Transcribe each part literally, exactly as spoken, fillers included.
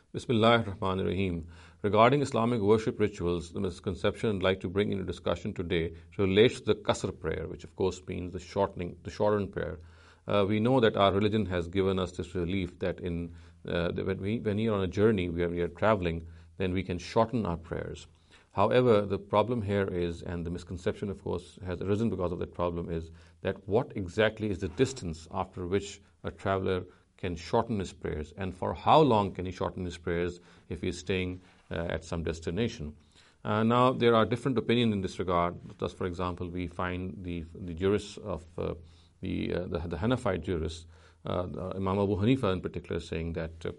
Bismillah ar-Rahman ar-Rahim. Regarding Islamic worship rituals, the misconception I'd like to bring into discussion today relates to the Qasr prayer, which of course means the shortening, the shortened prayer. Uh, we know that our religion has given us this relief that in uh, that when we when we are on a journey, where we are traveling, then we can shorten our prayers. However, the problem here is, and the misconception of course has arisen because of that problem, is that what exactly is the distance after which a traveler can shorten his prayers, and for how long can he shorten his prayers if he is staying uh, at some destination. Uh, now, there are different opinions in this regard. Thus, for example, we find the the jurists of uh, the, uh, the the Hanafite jurists, uh, Imam Abu Hanifa in particular, saying that uh,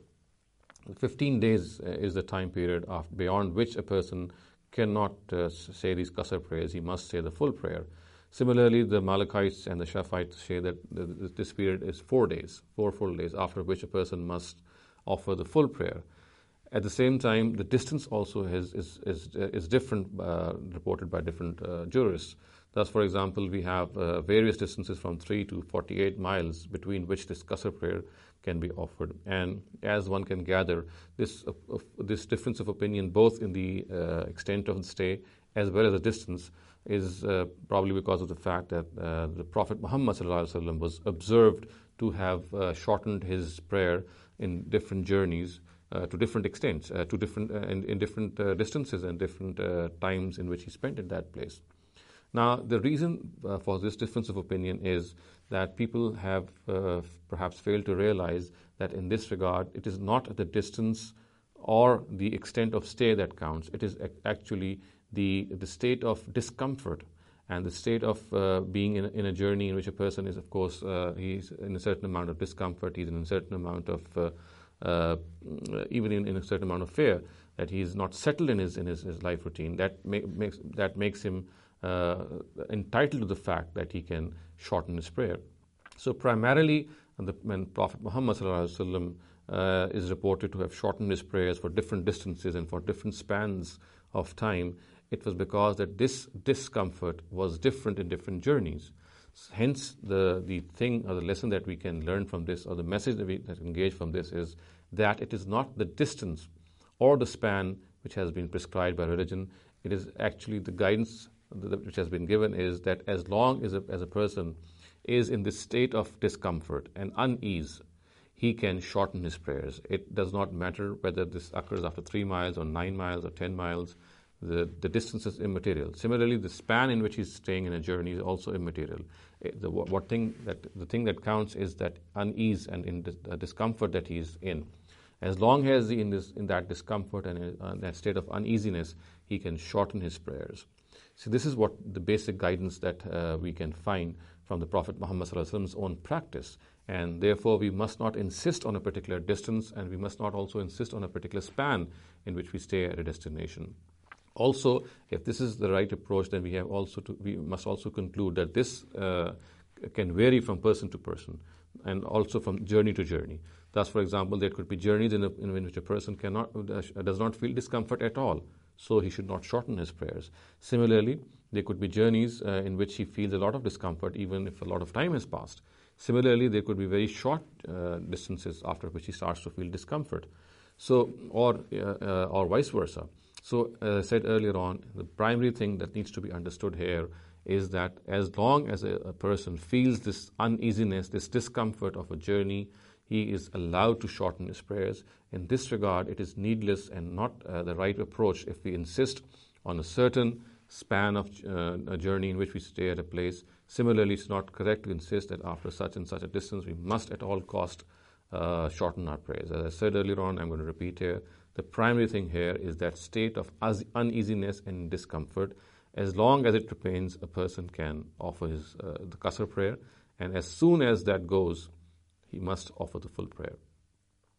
fifteen days is the time period of, beyond which a person cannot uh, say these Qasr prayers. He must say the full prayer. Similarly, the Malachites and the Shafi'ites say that this period is four days, four full days, after which a person must offer the full prayer. At the same time, the distance also is is is, is different, uh, reported by different uh, jurists. Thus, for example, we have uh, various distances from three to forty-eight miles between which this Qasr prayer can be offered. And as one can gather, this uh, uh, this difference of opinion, both in the uh, extent of the stay as well as the distance, is uh, probably because of the fact that uh, the Prophet Muhammad sallallahu alaihi wasallam was observed to have uh, shortened his prayer in different journeys uh, to different extents, uh, to different uh, in, in different uh, distances and different uh, times in which he spent at that place. Now, the reason uh, for this difference of opinion is that people have uh, perhaps failed to realize that in this regard, it is not the distance or the extent of stay that counts. It is ac- actually the the state of discomfort and the state of uh, being in a, in a journey in which a person is, of course, uh, he's in a certain amount of discomfort, he's in a certain amount of, uh, uh, even in, in a certain amount of fear, that he's not settled in his in his, his life routine. That ma- makes that makes him uh, entitled to the fact that he can shorten his prayer. So primarily, the, when Prophet Muhammad sallallahu alaihi wasallam uh, is reported to have shortened his prayers for different distances and for different spans of time, it was because that this discomfort was different in different journeys. Hence, the, the thing or the lesson that we can learn from this, or the message that we that engage from this, is that it is not the distance or the span which has been prescribed by religion. It is actually the guidance which has been given is that as long as a, as a person is in this state of discomfort and unease, he can shorten his prayers. It does not matter whether this occurs after three miles or nine miles or ten miles. The, the distance is immaterial. Similarly, the span in which he's staying in a journey is also immaterial. The what thing that the thing that counts is that unease and in the discomfort that he is in. As long as he in this in that discomfort and in uh, that state of uneasiness, he can shorten his prayers. So this is what the basic guidance that uh, we can find from the Prophet Muhammad sallallahu alaihi wasallam's own practice. And therefore, we must not insist on a particular distance, and we must not also insist on a particular span in which we stay at a destination. Also, if this is the right approach, then we have also to, we must also conclude that this uh, can vary from person to person, and also from journey to journey. Thus, for example, there could be journeys in, a, in which a person cannot uh, does not feel discomfort at all, so he should not shorten his prayers. Similarly, there could be journeys uh, in which he feels a lot of discomfort, even if a lot of time has passed. Similarly, there could be very short uh, distances after which he starts to feel discomfort. So, or uh, uh, or vice versa. So, as I said earlier on, the primary thing that needs to be understood here is that as long as a, a person feels this uneasiness, this discomfort of a journey, he is allowed to shorten his prayers. In this regard, it is needless and not uh, the right approach if we insist on a certain span of uh, a journey in which we stay at a place. Similarly, it's not correct to insist that after such and such a distance, we must at all cost uh, shorten our prayers. As I said earlier on, I'm going to repeat here, the primary thing here is that state of uneasiness and discomfort. As long as it remains, a person can offer his uh, the Qasr prayer, and as soon as that goes, he must offer the full prayer.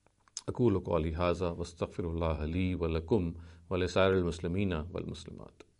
أقول قولي هذا واستغفر الله لي ولكم ولسائر المسلمين والمسلمات.